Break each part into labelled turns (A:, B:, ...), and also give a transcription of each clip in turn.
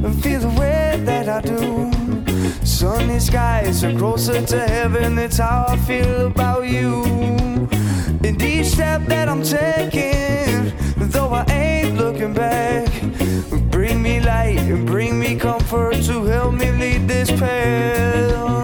A: feel the way that I do. Sunny skies are closer to heaven, that's how I feel about you. And each step that I'm taking, though I ain't looking back, bring me light and bring me comfort to help me lead this path.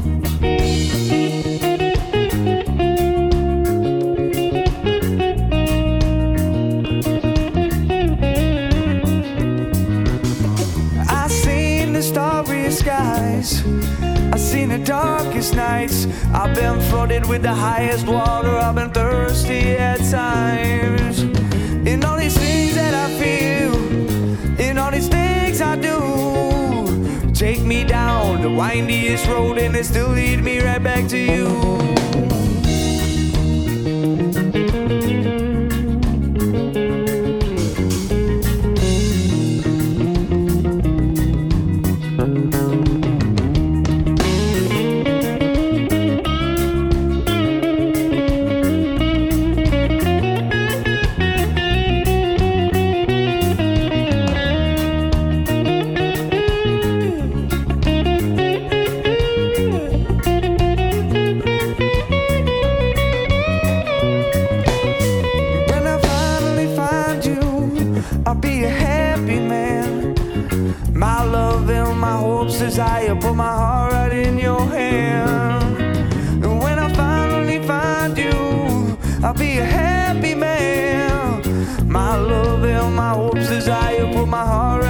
A: Skies, I've seen the darkest nights. I've been flooded with the highest water. I've been thirsty at times. In all these things that I feel, in all these things I do, take me down the windiest road and it still lead me right back to you. I'll be a happy man. My love and my hopes, desire, put my heart right in your hand. And when I finally find you, I'll be a happy man. My love and my hopes, desire, put my heart